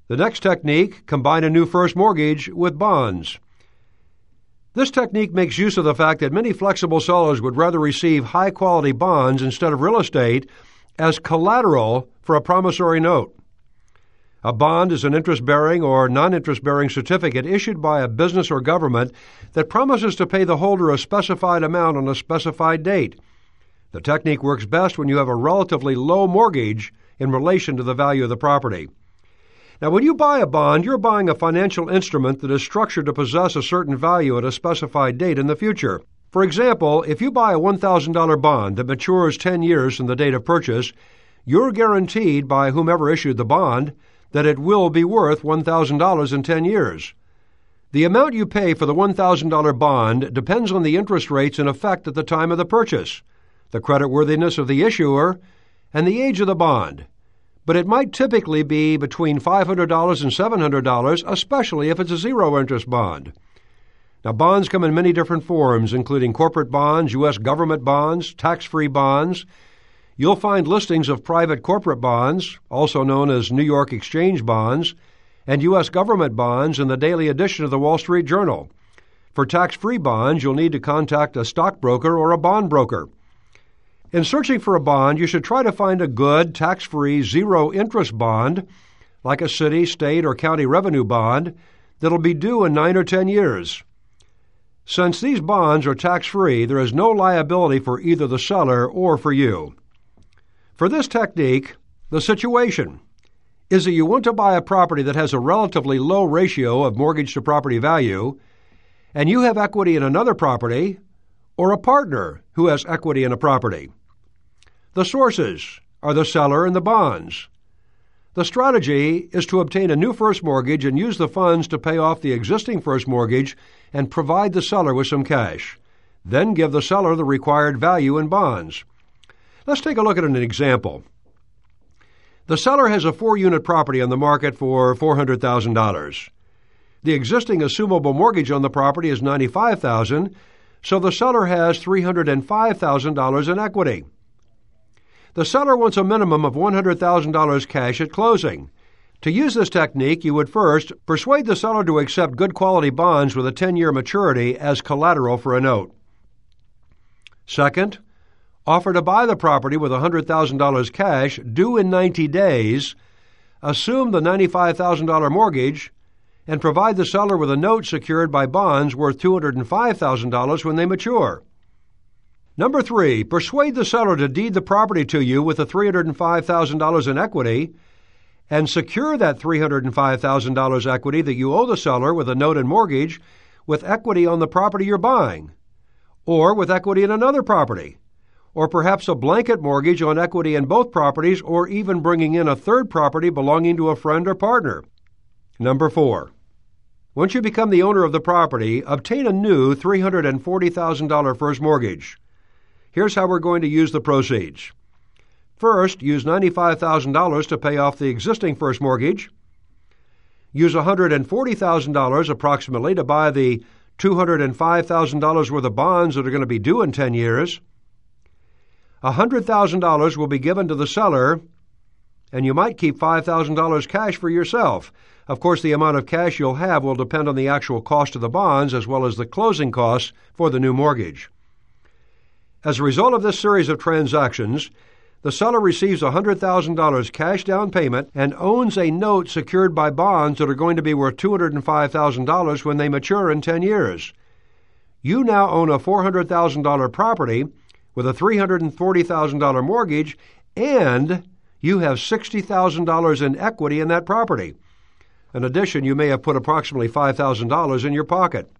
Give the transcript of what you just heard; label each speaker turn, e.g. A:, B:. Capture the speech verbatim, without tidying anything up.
A: The next technique, combine a new first mortgage with bonds. This technique makes use of the fact that many flexible sellers would rather receive high-quality bonds instead of real estate as collateral for a promissory note. A bond is an interest-bearing or non-interest-bearing certificate issued by a business or government that promises to pay the holder a specified amount on a specified date. The technique works best when you have a relatively low mortgage in relation to the value of the property. Now, when you buy a bond, you're buying a financial instrument that is structured to possess a certain value at a specified date in the future. For example, if you buy a one thousand dollars bond that matures ten years from the date of purchase, you're guaranteed by whomever issued the bond that it will be worth one thousand dollars in ten years. The amount you pay for the one thousand dollars bond depends on the interest rates in effect at the time of the purchase, the creditworthiness of the issuer, and the age of the bond. But it might typically be between five hundred dollars and seven hundred dollars, especially if it's a zero-interest bond. Now, bonds come in many different forms, including corporate bonds, U S government bonds, tax-free bonds. You'll find listings of private corporate bonds, also known as New York Exchange bonds, and U S government bonds in the daily edition of the Wall Street Journal. For tax-free bonds, you'll need to contact a stockbroker or a bond broker. In searching for a bond, you should try to find a good, tax-free, zero-interest bond, like a city, state, or county revenue bond, that'll be due in nine or ten years. Since these bonds are tax-free, there is no liability for either the seller or for you. For this technique, the situation is that you want to buy a property that has a relatively low ratio of mortgage to property value, and you have equity in another property, or a partner who has equity in a property. The sources are the seller and the bonds. The strategy is to obtain a new first mortgage and use the funds to pay off the existing first mortgage and provide the seller with some cash. Then give the seller the required value in bonds. Let's take a look at an example. The seller has a four-unit property on the market for four hundred thousand dollars. The existing assumable mortgage on the property is ninety-five thousand dollars, so the seller has three hundred five thousand dollars in equity. The seller wants a minimum of one hundred thousand dollars cash at closing. To use this technique, you would first persuade the seller to accept good quality bonds with a ten-year maturity as collateral for a note. Second, offer to buy the property with one hundred thousand dollars cash due in ninety days, assume the ninety-five thousand dollars mortgage, and provide the seller with a note secured by bonds worth two hundred five thousand dollars when they mature. Number three, persuade the seller to deed the property to you with the three hundred five thousand dollars in equity and secure that three hundred five thousand dollars equity that you owe the seller with a note and mortgage with equity on the property you're buying, or with equity in another property, or perhaps a blanket mortgage on equity in both properties, or even bringing in a third property belonging to a friend or partner. Number four, once you become the owner of the property, obtain a new three hundred forty thousand dollars first mortgage. Here's how we're going to use the proceeds. First, use ninety-five thousand dollars to pay off the existing first mortgage. Use one hundred forty thousand dollars approximately to buy the two hundred five thousand dollars worth of bonds that are going to be due in ten years. one hundred thousand dollars will be given to the seller, and you might keep five thousand dollars cash for yourself. Of course, the amount of cash you'll have will depend on the actual cost of the bonds as well as the closing costs for the new mortgage. As a result of this series of transactions, the seller receives one hundred thousand dollars cash down payment and owns a note secured by bonds that are going to be worth two hundred five thousand dollars when they mature in ten years. You now own a four hundred thousand dollars property with a three hundred forty thousand dollars mortgage, and you have sixty thousand dollars in equity in that property. In addition, you may have put approximately five thousand dollars in your pocket.